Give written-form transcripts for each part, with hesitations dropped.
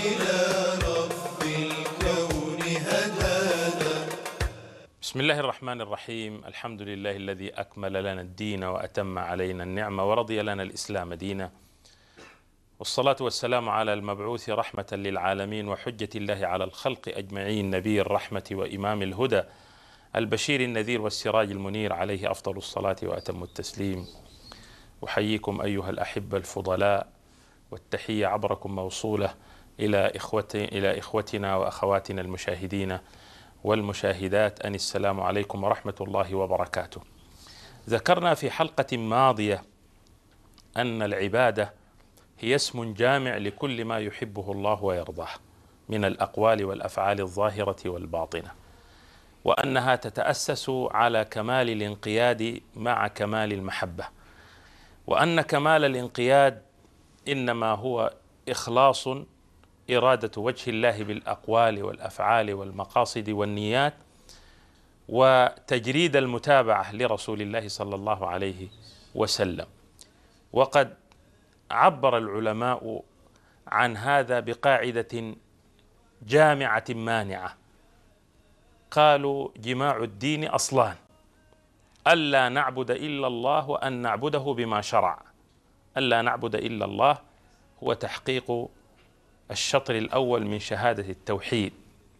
بسم الله الرحمن الرحيم. الحمد لله الذي أكمل لنا الدين وأتم علينا النعمة ورضي لنا الإسلام دينا، والصلاة والسلام على المبعوث رحمة للعالمين وحجة الله على الخلق أجمعين، نبي الرحمة وإمام الهدى، البشير النذير والسراج المنير، عليه أفضل الصلاة وأتم التسليم. أحييكم أيها الأحبة الفضلاء، والتحية عبركم موصولة إلى إخوتنا وأخواتنا المشاهدين والمشاهدات، أن السلام عليكم ورحمة الله وبركاته. ذكرنا في حلقة ماضية أن العبادة هي اسم جامع لكل ما يحبه الله ويرضاه من الأقوال والأفعال الظاهرة والباطنة، وأنها تتأسس على كمال الانقياد مع كمال المحبة، وأن كمال الانقياد إنما هو إخلاص إرادة وجه الله بالأقوال والأفعال والمقاصد والنيات، وتجريد المتابعة لرسول الله صلى الله عليه وسلم. وقد عبر العلماء عن هذا بقاعدة جامعة مانعة، قالوا: جماع الدين أصلان: ألا نعبد إلا الله، وأن نعبده بما شرع. ألا نعبد إلا الله هو تحقيق الشطر الأول من شهادة التوحيد،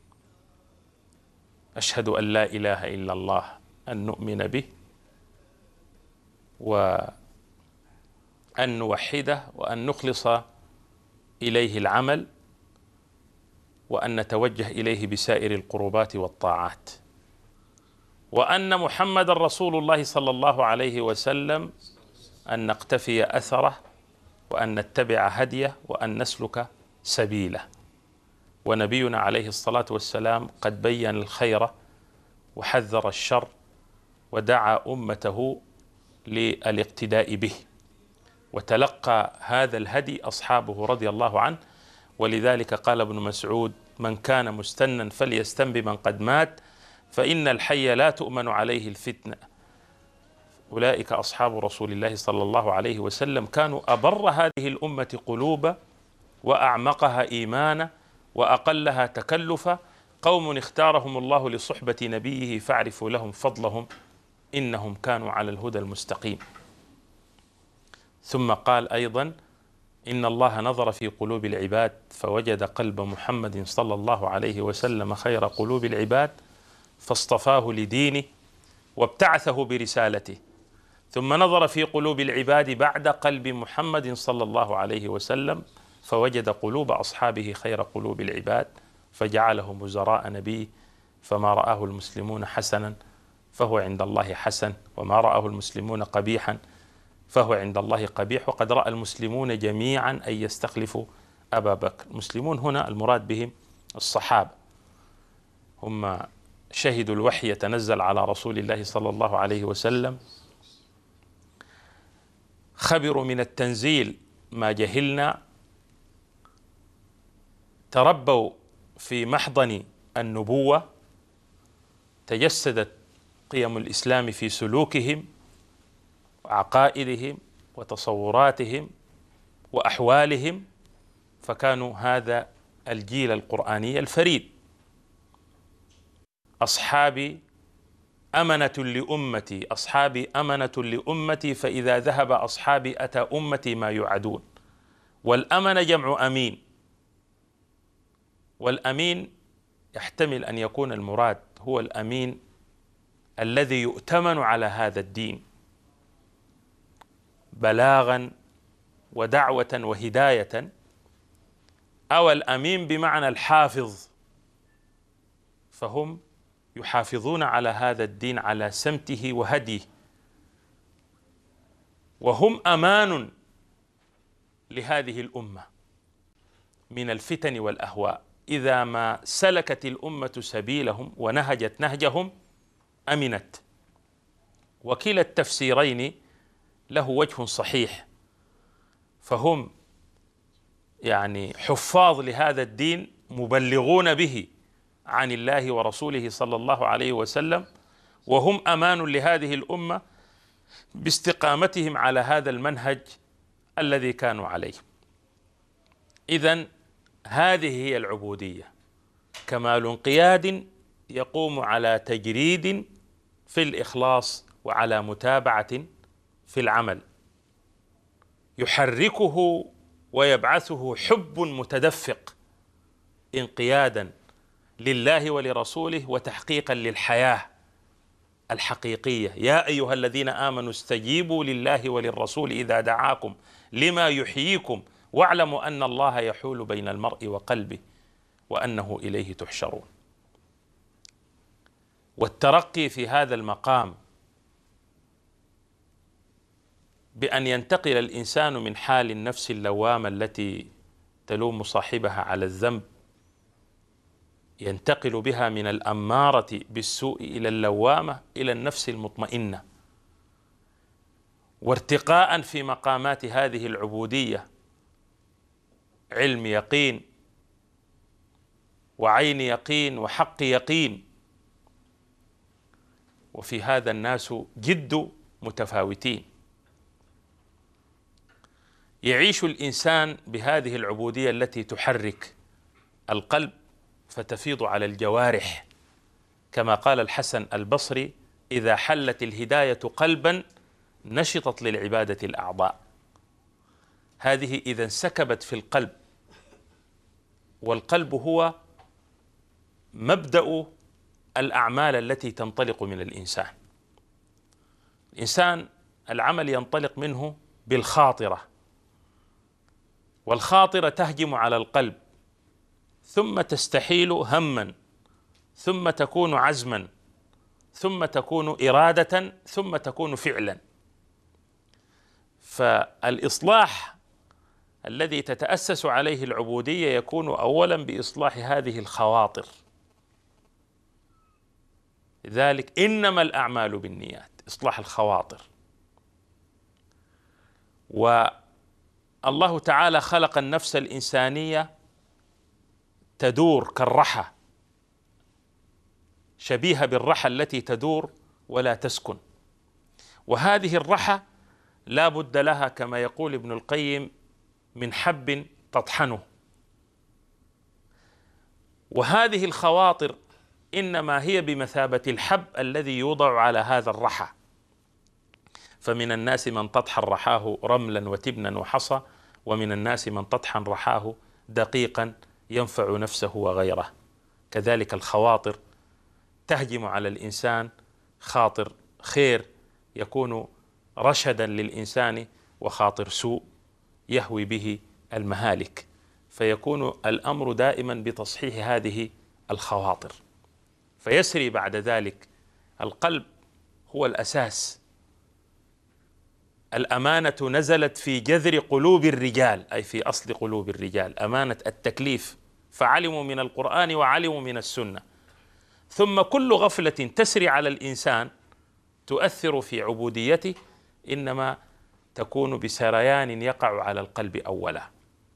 أشهد أن لا إله إلا الله، أن نؤمن به وأن نوحده وأن نخلص إليه العمل وأن نتوجه إليه بسائر القربات والطاعات، وأن محمد رسول الله صلى الله عليه وسلم، أن نقتفي أثره وأن نتبع هديه وأن نسلك سبيله. ونبينا عليه الصلاة والسلام قد بين الخير وحذر الشر ودعا أمته للاقتداء به، وتلقى هذا الهدي أصحابه رضي الله عنه. ولذلك قال ابن مسعود: من كان مستنا فليستن بمن قد مات، فإن الحي لا تؤمن عليه الفتنة. أولئك أصحاب رسول الله صلى الله عليه وسلم كانوا أبر هذه الأمة قلوبا وأعمقها إيمانا وأقلها تكلفا، قوم اختارهم الله لصحبة نبيه فاعرفوا لهم فضلهم إنهم كانوا على الهدى المستقيم. ثم قال أيضا: إن الله نظر في قلوب العباد فوجد قلب محمد صلى الله عليه وسلم خير قلوب العباد، فاصطفاه لدينه وابتعثه برسالته. ثم نظر في قلوب العباد بعد قلب محمد صلى الله عليه وسلم فوجد قلوب أصحابه خير قلوب العباد، فجعلهم وزراء نبيه. فما رآه المسلمون حسنا فهو عند الله حسن، وما رآه المسلمون قبيحا فهو عند الله قبيح. وقد رأى المسلمون جميعا أن يستخلفوا أبا بكر. المسلمون هنا المراد بهم الصحابة، هم شهدوا الوحي يتنزل على رسول الله صلى الله عليه وسلم، خبروا من التنزيل ما جهلنا، تربوا في محضن النبوة، تجسدت قيم الإسلام في سلوكهم وعقائدهم وتصوراتهم وأحوالهم، فكانوا هذا الجيل القرآني الفريد. أصحابي أمنة لأمتي، أصحابي أمنة لأمتي، فإذا ذهب أصحابي أتى أمتي ما يوعدون. والأمن جمع أمين، والأمين يحتمل أن يكون المراد هو الأمين الذي يؤتمن على هذا الدين بلاغا ودعوة وهداية، أو الأمين بمعنى الحافظ، فهم يحافظون على هذا الدين على سمته وهديه، وهم أمان لهذه الأمة من الفتن والأهواء. إذا ما سلكت الأمة سبيلهم ونهجت نهجهم أمنت. وكلا التفسيرين له وجه صحيح، فهم حفاظ لهذا الدين، مبلغون به عن الله ورسوله صلى الله عليه وسلم، وهم أمان لهذه الأمة باستقامتهم على هذا المنهج الذي كانوا عليه. إذن هذه هي العبودية، كمال انقياد يقوم على تجريد في الإخلاص وعلى متابعة في العمل، يحركه ويبعثه حب متدفق انقيادا لله ولرسوله وتحقيقا للحياة الحقيقية. يا أيها الذين آمنوا استجيبوا لله وللرسول إذا دعاكم لما يحييكم واعلموا أن الله يحول بين المرء وقلبه وأنه إليه تحشرون. والترقي في هذا المقام بأن ينتقل الإنسان من حال النفس اللوامة التي تلوم صاحبها على الذنب، ينتقل بها من الأمارة بالسوء إلى اللوامة إلى النفس المطمئنة، وارتقاء في مقامات هذه العبودية، علم يقين وعين يقين وحق يقين. وفي هذا الناس جد متفاوتين. يعيش الإنسان بهذه العبودية التي تحرك القلب فتفيض على الجوارح، كما قال الحسن البصري: إذا حلت الهداية قلبا نشطت للعبادة الأعضاء. هذه إذا انسكبت في القلب، والقلب هو مبدأ الأعمال التي تنطلق من الإنسان. الإنسان العمل ينطلق منه بالخاطرة، والخاطرة تهجم على القلب ثم تستحيل هما، ثم تكون عزما، ثم تكون إرادة، ثم تكون فعلا. فالإصلاح الذي تتأسس عليه العبودية يكون أولا بإصلاح هذه الخواطر. لذلك إنما الأعمال بالنيات، إصلاح الخواطر. والله تعالى خلق النفس الإنسانية تدور كالرحى، شبيهة بالرحى التي تدور ولا تسكن. وهذه الرحى لا بد لها كما يقول ابن القيم من حب تطحنه. وهذه الخواطر إنما هي بمثابة الحب الذي يوضع على هذا الرحى. فمن الناس من تطحن رحاه رملا وتبنا وحصى، ومن الناس من تطحن رحاه دقيقا ينفع نفسه وغيره. كذلك الخواطر تهجم على الإنسان، خاطر خير يكون رشدا للإنسان، وخاطر سوء يهوي به المهالك. فيكون الأمر دائما بتصحيح هذه الخواطر، فيسري بعد ذلك. القلب هو الأساس. الأمانة نزلت في جذر قلوب الرجال، أي في أصل قلوب الرجال، أمانة التكليف، فعلموا من القرآن وعلموا من السنة. ثم كل غفلة تسري على الإنسان تؤثر في عبوديته إنما تكون بسريان يقع على القلب أولا.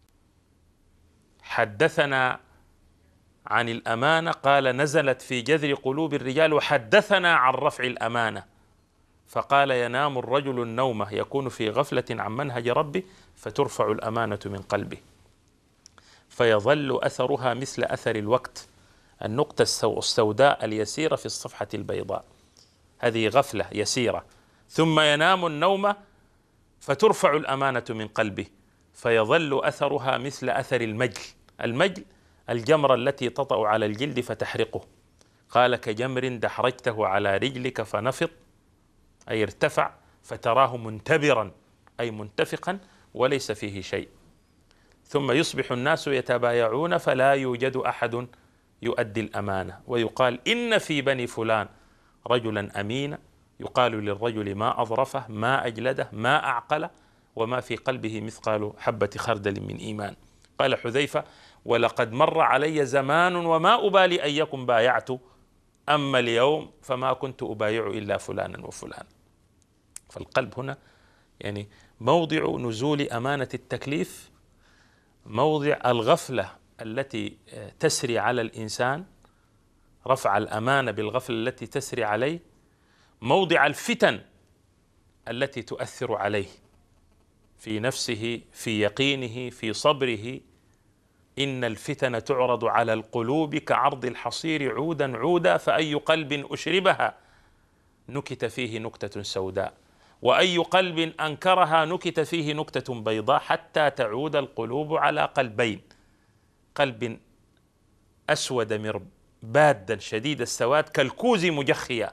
حدثنا عن الأمانة قال نزلت في جذر قلوب الرجال، وحدثنا عن رفع الأمانة فقال ينام الرجل النومة يكون في غفلة عن منهج ربه فترفع الأمانة من قلبه فيظل أثرها مثل أثر الوقت، النقطة السوداء اليسيرة في الصفحة البيضاء. هذه غفلة يسيرة. ثم ينام النوم فترفع الأمانة من قلبه فيظل أثرها مثل أثر المجل. المجل الجمرة التي تطأ على الجلد فتحرقه. قال كجمر دحرجته على رجلك فنفض، أي ارتفع، فتراه منتبرا أي منتفقا وليس فيه شيء. ثم يصبح الناس يتبايعون فلا يوجد أحد يؤدي الأمانة، ويقال إن في بني فلان رجلا أمينا، يقال للرجل ما أظرفه ما أجلده ما أعقله وما في قلبه مثقال حبة خردل من إيمان. قال حذيفة ولقد مر علي زمان وما أبالي أن يكن بايعت، أما اليوم فما كنت أبايع إلا فلانا وفلان. فالقلب هنا يعني موضع نزول أمانة التكليف، موضع الغفلة التي تسري على الإنسان، رفع الأمانة بالغفلة التي تسري عليه، موضع الفتن التي تؤثر عليه في نفسه في يقينه في صبره إن الفتن تعرض على القلوب كعرض الحصير عودا عودا، فأي قلب أشربها نكت فيه نكتة سوداء، وأي قلب أنكرها نكت فيه نكتة بيضاء، حتى تعود القلوب على قلبين: قلب أسود مربادا شديد السواد كالكوز مجخيا،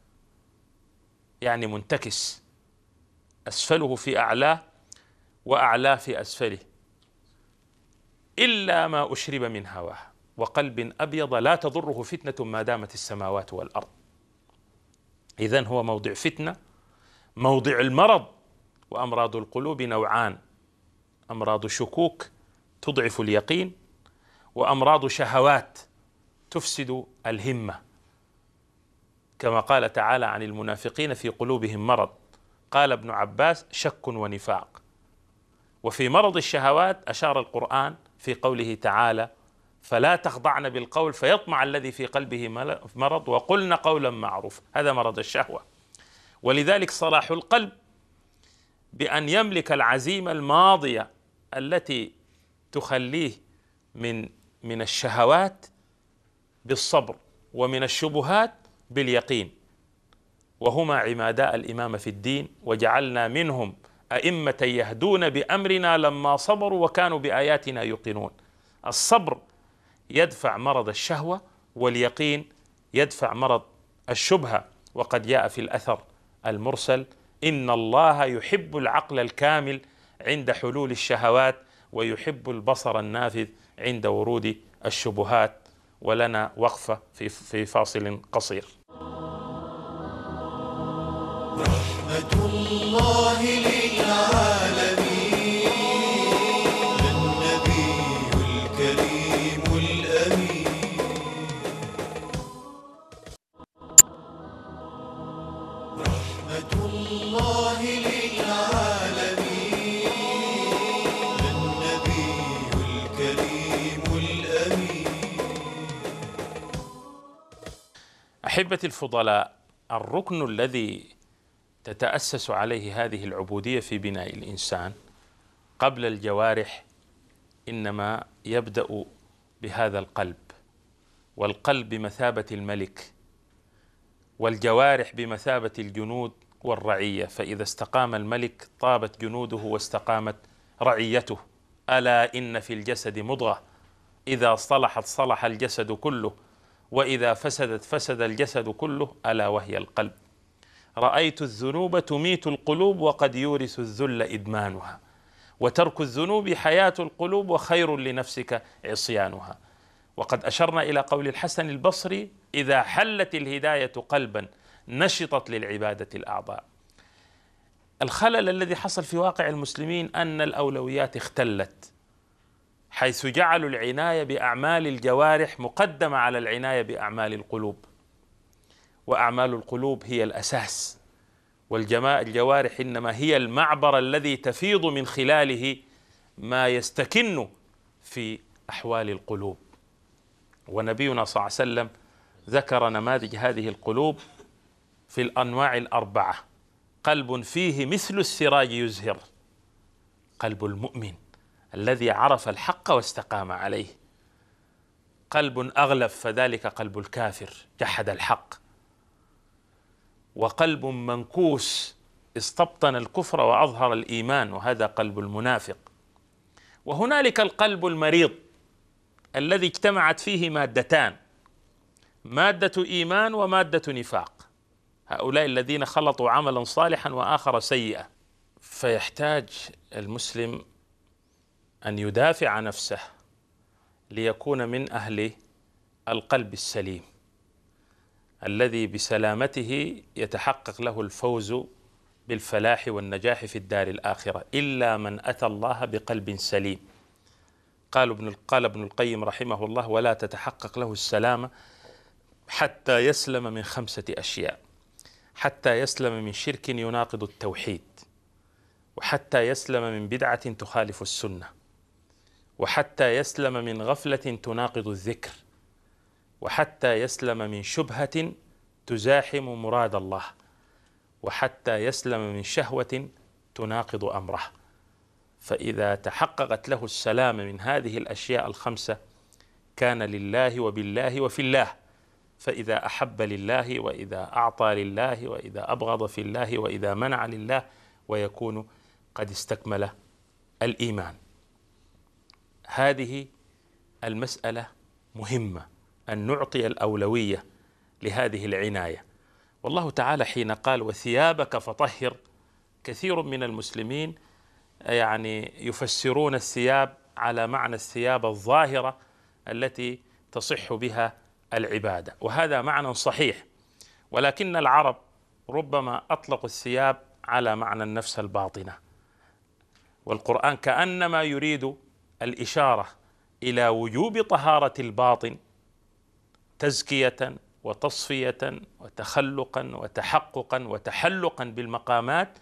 يعني منتكس، أسفله في أعلاه وأعلاه في أسفله، إلا ما أشرب من هواه، وقلب أبيض لا تضره فتنة ما دامت السماوات والأرض. إذن هو موضع فتنة، موضع المرض. وأمراض القلوب نوعان: أمراض شكوك تضعف اليقين، وأمراض شهوات تفسد الهمة، كما قال تعالى عن المنافقين: في قلوبهم مرض. قال ابن عباس: شك ونفاق. وفي مرض الشهوات أشار القرآن في قوله تعالى: فلا تخضعن بالقول فيطمع الذي في قلبه مرض وقلن قولا معروفا. هذا مرض الشهوة. ولذلك صلاح القلب بأن يملك العزيمة الماضية التي تخليه من الشهوات بالصبر، ومن الشبهات باليقين، وهما عمادا الإمامة في الدين. وجعلنا منهم أئمة يهدون بأمرنا لما صبروا وكانوا بآياتنا يوقنون. الصبر يدفع مرض الشهوة، واليقين يدفع مرض الشبهة. وقد جاء في الأثر المرسل: إن الله يحب العقل الكامل عند حلول الشهوات، ويحب البصر النافذ عند ورود الشبهات. ولنا وقفة في فاصل قصير. رحمة الله للعالمين، النبي الكريم الأمين. رحمة الله للعالمين، النبي الكريم الأمين. أحبتي الفضلاء، الركن الذي تتأسس عليه هذه العبودية في بناء الإنسان قبل الجوارح إنما يبدأ بهذا القلب، والقلب بمثابة الملك، والجوارح بمثابة الجنود والرعية. فإذا استقام الملك طابت جنوده واستقامت رعيته. ألا إن في الجسد مضغة إذا صلحت صلح الجسد كله، وإذا فسدت فسد الجسد كله، ألا وهي القلب. رأيت الذنوب تميت القلوب، وقد يورث الذل إدمانها، وترك الذنوب حياة القلوب، وخير لنفسك عصيانها. وقد أشرنا إلى قول الحسن البصري: إذا حلت الهداية قلبا نشطت للعبادة الأعضاء. الخلل الذي حصل في واقع المسلمين أن الأولويات اختلت، حيث جعلوا العناية بأعمال الجوارح مقدمة على العناية بأعمال القلوب، وأعمال القلوب هي الأساس، والجوارح إنما هي المعبر الذي تفيض من خلاله ما يستكن في أحوال القلوب. ونبينا صلى الله عليه وسلم ذكر نماذج هذه القلوب في الأنواع الأربعة: قلب فيه مثل السراج يزهر، قلب المؤمن الذي عرف الحق واستقام عليه. قلب أغلف، فذلك قلب الكافر جحد الحق. وقلب منكوس استبطن الكفر وأظهر الإيمان، وهذا قلب المنافق. وهنالك القلب المريض الذي اجتمعت فيه مادتان: مادة إيمان ومادة نفاق. هؤلاء الذين خلطوا عملا صالحا وآخر سيئا. فيحتاج المسلم أن يدافع نفسه ليكون من أهل القلب السليم، الذي بسلامته يتحقق له الفوز بالفلاح والنجاح في الدار الآخرة، إلا من أتى الله بقلب سليم. قال ابن القيم رحمه الله: ولا تتحقق له السلامة حتى يسلم من 5 أشياء: حتى يسلم من شرك يناقض التوحيد، وحتى يسلم من بدعة تخالف السنة، وحتى يسلم من غفلة تناقض الذكر، وحتى يسلم من شبهة تزاحم مراد الله، وحتى يسلم من شهوة تناقض أمره. فإذا تحققت له السلامة من هذه الأشياء الخمسة كان لله وبالله وفي الله. فإذا أحب لله، وإذا أعطى لله، وإذا أبغض في الله، وإذا منع لله، ويكون قد استكمل الإيمان. هذه المسألة مهمة، أن نعطي الأولوية لهذه العناية. والله تعالى حين قال وثيابك فطهر، كثير من المسلمين يعني يفسرون الثياب على معنى الثياب الظاهرة التي تصح بها العبادة، وهذا معنى صحيح، ولكن العرب ربما أطلقوا الثياب على معنى النفس الباطنة، والقرآن كأنما يريد الإشارة إلى وجوب طهارة الباطن تزكية وتصفية وتخلقا وتحققا وتحلقا بالمقامات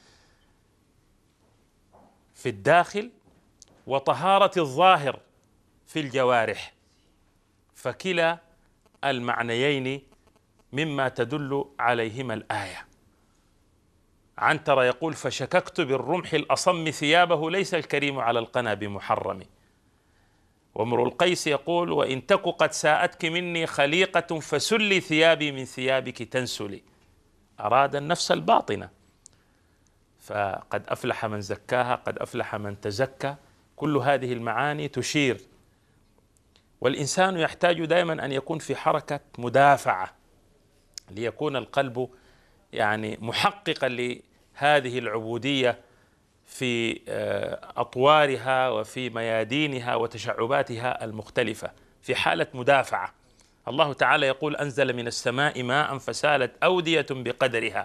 في الداخل، وطهارة الظاهر في الجوارح. فكلا المعنيين مما تدل عليهما الآية. عنترة يقول فشككت بالرمح الأصم ثيابه ليس الكريم على القنا بمحرم. وامرؤ القيس يقول وإن تك قد ساءتك مني خليقة فسلي ثيابي من ثيابك تنسلي. أراد النفس الباطنة، فقد أفلح من زكاها، قد أفلح من تزكى. كل هذه المعاني تشير، والإنسان يحتاج دائما أن يكون في حركة مدافعة ليكون القلب يعني محققا لهذه العبودية في أطوارها وفي ميادينها وتشعباتها المختلفة، في حالة مدافعة. الله تعالى يقول أنزل من السماء ماء فسالت أودية بقدرها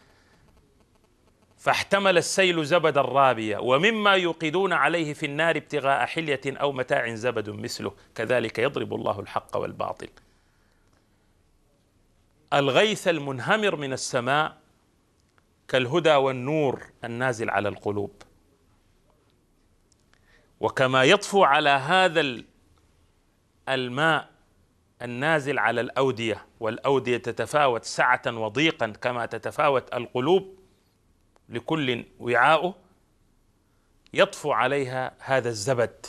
فاحتمل السيل زبدا رابيا ومما يوقدون عليه في النار ابتغاء حلية أو متاع زبد مثله كذلك يضرب الله الحق والباطل. الغيث المنهمر من السماء كالهدى والنور النازل على القلوب، وكما يطفو على هذا الماء النازل على الأودية، والأودية تتفاوت سعة وضيقا كما تتفاوت القلوب، لكل وعاؤه، يطفو عليها هذا الزبد.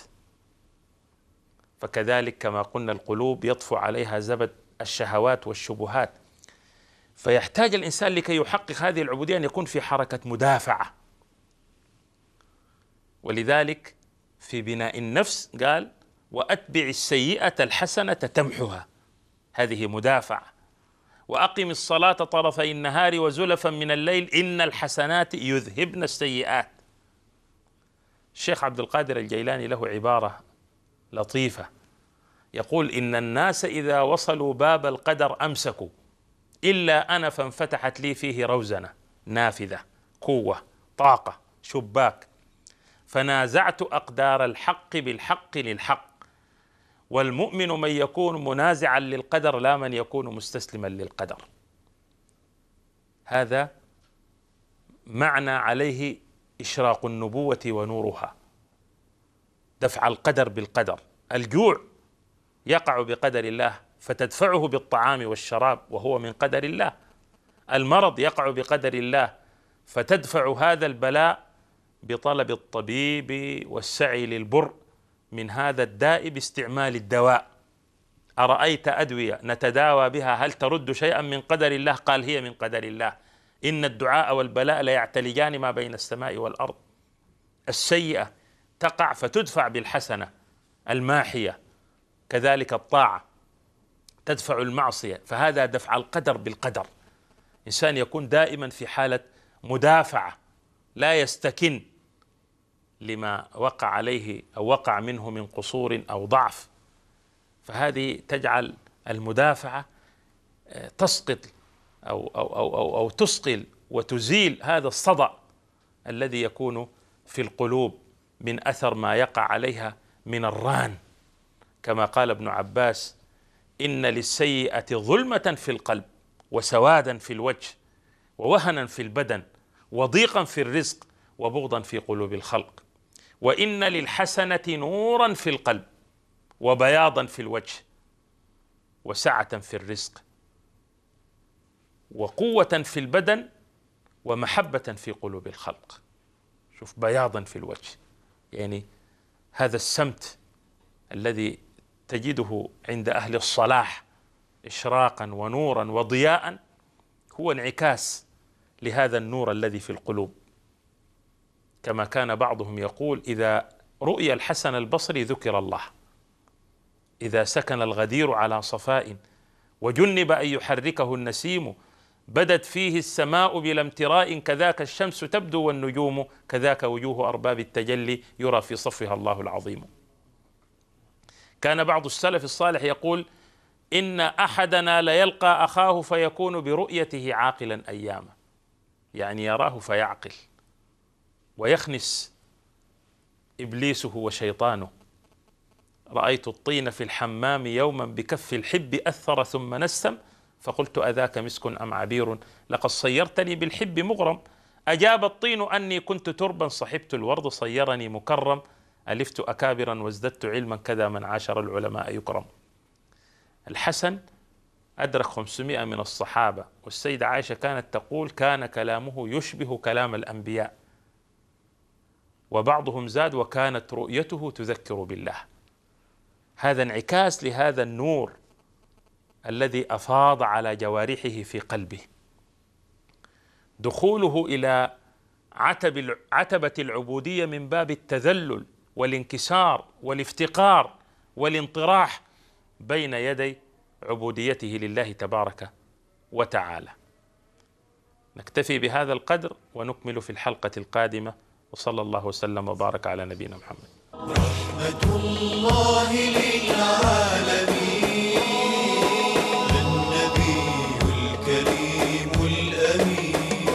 فكذلك كما قلنا القلوب يطفو عليها زبد الشهوات والشبهات. فيحتاج الإنسان لكي يحقق هذه العبودية أن يكون في حركة مدافعة. ولذلك في بناء النفس قال وأتبع السيئة الحسنة تمحها، هذه مدافعة. وأقم الصلاة طرفي النهار وزلفا من الليل إن الحسنات يذهبن السيئات. الشيخ عبد القادر الجيلاني له عبارة لطيفة يقول إن الناس إذا وصلوا باب القدر أمسكوا إلا أنا فانفتحت لي فيه روزنة نافذة قوة طاقة شباك فنازعت أقدار الحق بالحق للحق. والمؤمن من يكون منازعا للقدر لا من يكون مستسلما للقدر. هذا معنى عليه إشراق النبوة ونورها، دفع القدر بالقدر. الجوع يقع بقدر الله فتدفعه بالطعام والشراب وهو من قدر الله. المرض يقع بقدر الله فتدفع هذا البلاء بطلب الطبيب والسعي للبر من هذا الداء باستعمال الدواء. أرأيت أدوية نتداوى بها هل ترد شيئا من قدر الله؟ قال هي من قدر الله. إن الدعاء والبلاء لا يعتلجان ما بين السماء والأرض. السيئة تقع فتدفع بالحسنة الماحية، كذلك الطاعة تدفع المعصية. فهذا دفع القدر بالقدر. إنسان يكون دائما في حالة مدافعة لا يستكن لما وقع عليه أو وقع منه من قصور أو ضعف. فهذه تجعل المدافعة تسقط أو تسقل وتزيل هذا الصدأ الذي يكون في القلوب من أثر ما يقع عليها من الران. كما قال ابن عباس إن للسيئة ظلمة في القلب وسوادا في الوجه ووهنا في البدن وضيقا في الرزق وبغضا في قلوب الخلق، وإن للحسنة نورا في القلب وبياضا في الوجه وسعة في الرزق وقوة في البدن ومحبة في قلوب الخلق. شوف بياضا في الوجه، يعني هذا السمت الذي تجده عند أهل الصلاح إشراقا ونورا وضياء هو انعكاس لهذا النور الذي في القلوب. كما كان بعضهم يقول: إذا رؤي الحسن البصري ذكر الله، إذا سكن الغدير على صفاء وجنب أن يحركه النسيم بدت فيه السماء بلا امتراء، كذاك الشمس تبدو والنجوم، كذاك وجوه أرباب التجلي يرى في صفها الله العظيم. كان بعض السلف الصالح يقول: إن أحدنا ليلقى أخاه فيكون برؤيته عاقلا أياما، يعني يراه فيعقل، ويخنس إبليسه وشيطانه. رأيت الطين في الحمام يوما بكف الحب أثر ثم نسم، فقلت: أذاك مسك أم عبير؟ لقد صيرتني بالحب مغرم. أجاب الطين أني كنت تربا، صحبت الورد صيرني مكرم. ألفت أكابرا وازددت علما، كذا من عاشر العلماء يكرم. الحسن أدرك 500 من الصحابة، والسيدة عائشة كانت تقول: كان كلامه يشبه كلام الأنبياء، وبعضهم زاد: وكانت رؤيته تذكر بالله. هذا انعكاس لهذا النور الذي أفاض على جوارحه في قلبه. دخوله إلى عتبة العبودية من باب التذلل والانكسار والافتقار والانطراح بين يدي عبوديته لله تبارك وتعالى. نكتفي بهذا القدر ونكمل في الحلقة القادمة، وصلى الله وسلم وبارك على نبينا محمد. رحمة الله للعالمين، النبي الكريم الأمين،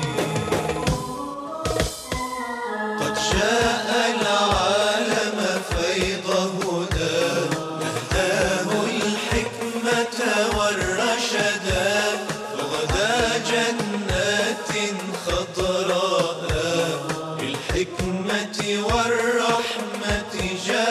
قد شاء العالم فيض هداه، نهداه الحكمة والرشدا، فغدا جنات خضراء بالحكمة والرحمة جاء.